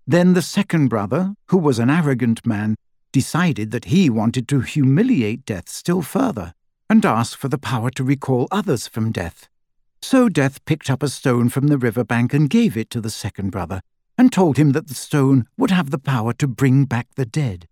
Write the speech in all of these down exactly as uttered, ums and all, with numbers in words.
Then the second brother, who was an arrogant man, decided that he wanted to humiliate Death still further and asked for the power to recall others from death. So Death picked up a stone from the riverbank and gave it to the second brother, and told him that the stone would have the power to bring back the dead.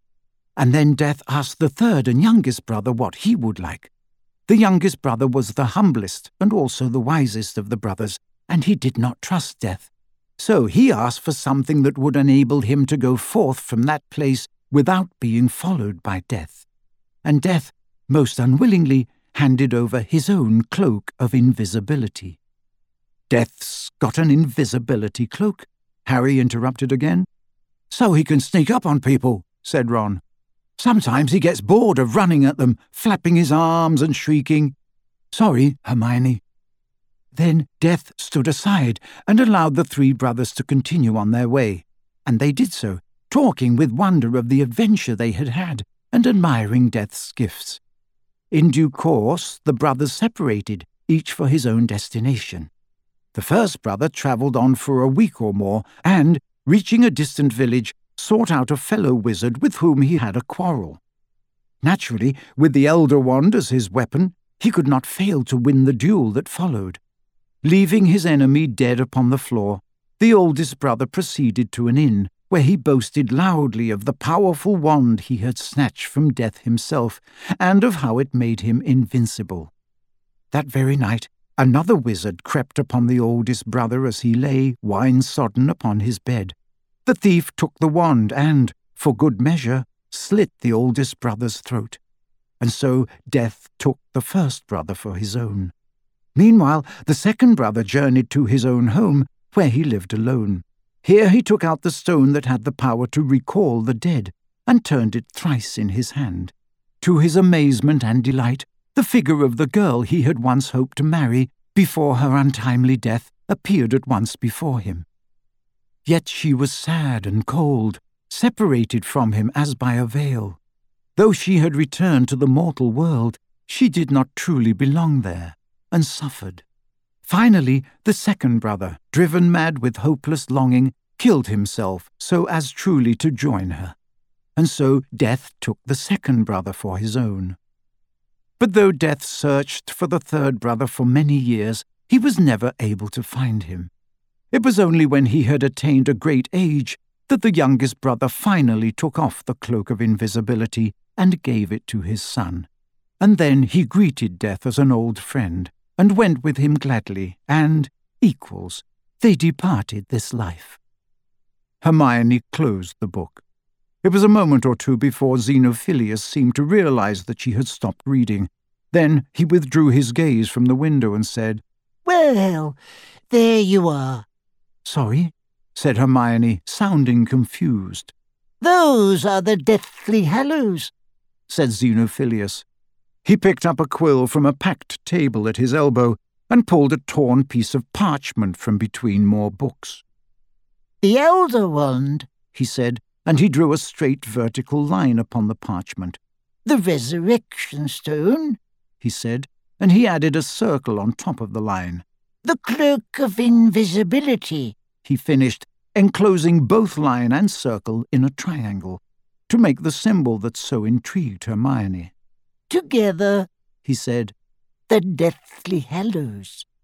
And then Death asked the third and youngest brother what he would like. The youngest brother was the humblest and also the wisest of the brothers, and he did not trust Death. So he asked for something that would enable him to go forth from that place without being followed by Death. And Death, most unwillingly, handed over his own cloak of invisibility. "Death's got an invisibility cloak?" Harry interrupted again. "So he can sneak up on people," said Ron. "Sometimes he gets bored of running at them, flapping his arms and shrieking." "Sorry, Hermione." Then Death stood aside and allowed the three brothers to continue on their way, and they did so, talking with wonder of the adventure they had had and admiring Death's gifts. In due course, the brothers separated, each for his own destination. The first brother travelled on for a week or more, and, reaching a distant village, sought out a fellow wizard with whom he had a quarrel. Naturally, with the Elder Wand as his weapon, he could not fail to win the duel that followed. Leaving his enemy dead upon the floor, the oldest brother proceeded to an inn, where he boasted loudly of the powerful wand he had snatched from Death himself, and of how it made him invincible. That very night, another wizard crept upon the oldest brother as he lay, wine-sodden, upon his bed. The thief took the wand and, for good measure, slit the oldest brother's throat. And so Death took the first brother for his own. Meanwhile, the second brother journeyed to his own home, where he lived alone. Here he took out the stone that had the power to recall the dead, and turned it thrice in his hand. To his amazement and delight, the figure of the girl he had once hoped to marry before her untimely death appeared at once before him. Yet she was sad and cold, separated from him as by a veil. Though she had returned to the mortal world, she did not truly belong there, and suffered. Finally, the second brother, driven mad with hopeless longing, killed himself so as truly to join her. And so Death took the second brother for his own. But though Death searched for the third brother for many years, he was never able to find him. It was only when he had attained a great age that the youngest brother finally took off the cloak of invisibility and gave it to his son. And then he greeted Death as an old friend, and went with him gladly, and, equals, they departed this life. Hermione closed the book. It was a moment or two before Xenophilius seemed to realize that she had stopped reading. Then he withdrew his gaze from the window and said, "Well, there you are." "Sorry?" said Hermione, sounding confused. "Those are the Deathly Hallows," said Xenophilius. He picked up a quill from a packed table at his elbow and pulled a torn piece of parchment from between more books. "The Elder Wand," he said, and he drew a straight vertical line upon the parchment. "The Resurrection Stone," he said, and he added a circle on top of the line. "The Cloak of Invisibility," he finished, enclosing both line and circle in a triangle, to make the symbol that so intrigued Hermione. "Together," he said, "the Deathly Hallows."